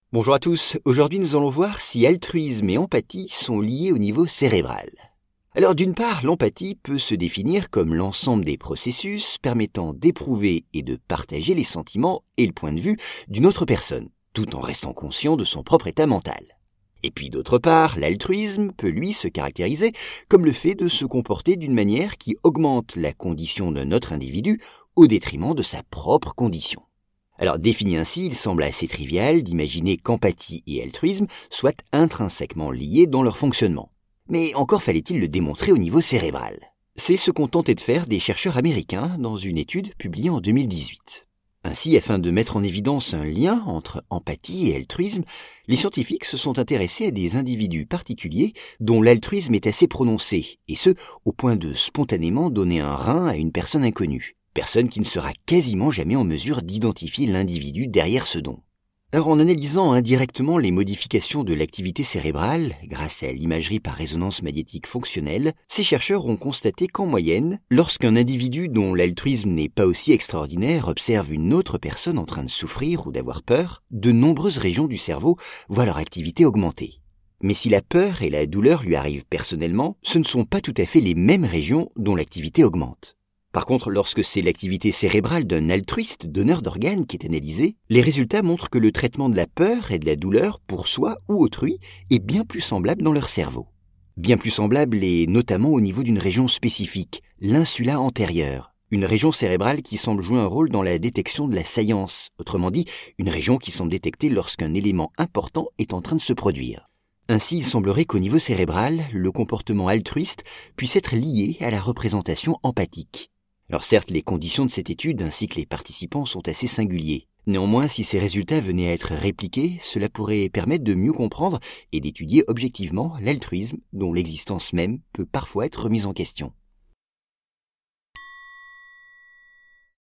Bonjour à tous, aujourd'hui nous allons voir si altruisme et empathie sont liés au niveau cérébral. Alors d'une part, l'empathie peut se définir comme l'ensemble des processus permettant d'éprouver et de partager les sentiments et le point de vue d'une autre personne, tout en restant conscient de son propre état mental. Et puis d'autre part, l'altruisme peut lui se caractériser comme le fait de se comporter d'une manière qui augmente la condition d'un autre individu au détriment de sa propre condition. Alors défini ainsi, il semble assez trivial d'imaginer qu'empathie et altruisme soient intrinsèquement liés dans leur fonctionnement. Mais encore fallait-il le démontrer au niveau cérébral. C'est ce qu'ont tenté de faire des chercheurs américains dans une étude publiée en 2018. Ainsi, afin de mettre en évidence un lien entre empathie et altruisme, les scientifiques se sont intéressés à des individus particuliers dont l'altruisme est assez prononcé, et ce, au point de spontanément donner un rein à une personne inconnue. Personne qui ne sera quasiment jamais en mesure d'identifier l'individu derrière ce don. Alors en analysant indirectement les modifications de l'activité cérébrale, grâce à l'imagerie par résonance magnétique fonctionnelle, ces chercheurs ont constaté qu'en moyenne, lorsqu'un individu dont l'altruisme n'est pas aussi extraordinaire observe une autre personne en train de souffrir ou d'avoir peur, de nombreuses régions du cerveau voient leur activité augmenter. Mais si la peur et la douleur lui arrivent personnellement, ce ne sont pas tout à fait les mêmes régions dont l'activité augmente. Par contre, lorsque c'est l'activité cérébrale d'un altruiste donneur d'organes qui est analysée, les résultats montrent que le traitement de la peur et de la douleur pour soi ou autrui est bien plus semblable dans leur cerveau. Bien plus semblable et notamment au niveau d'une région spécifique, l'insula antérieure, une région cérébrale qui semble jouer un rôle dans la détection de la saillance, autrement dit, une région qui semble détecter lorsqu'un élément important est en train de se produire. Ainsi, il semblerait qu'au niveau cérébral, le comportement altruiste puisse être lié à la représentation empathique. Alors certes, les conditions de cette étude ainsi que les participants sont assez singuliers. Néanmoins, si ces résultats venaient à être répliqués, cela pourrait permettre de mieux comprendre et d'étudier objectivement l'altruisme dont l'existence même peut parfois être remise en question.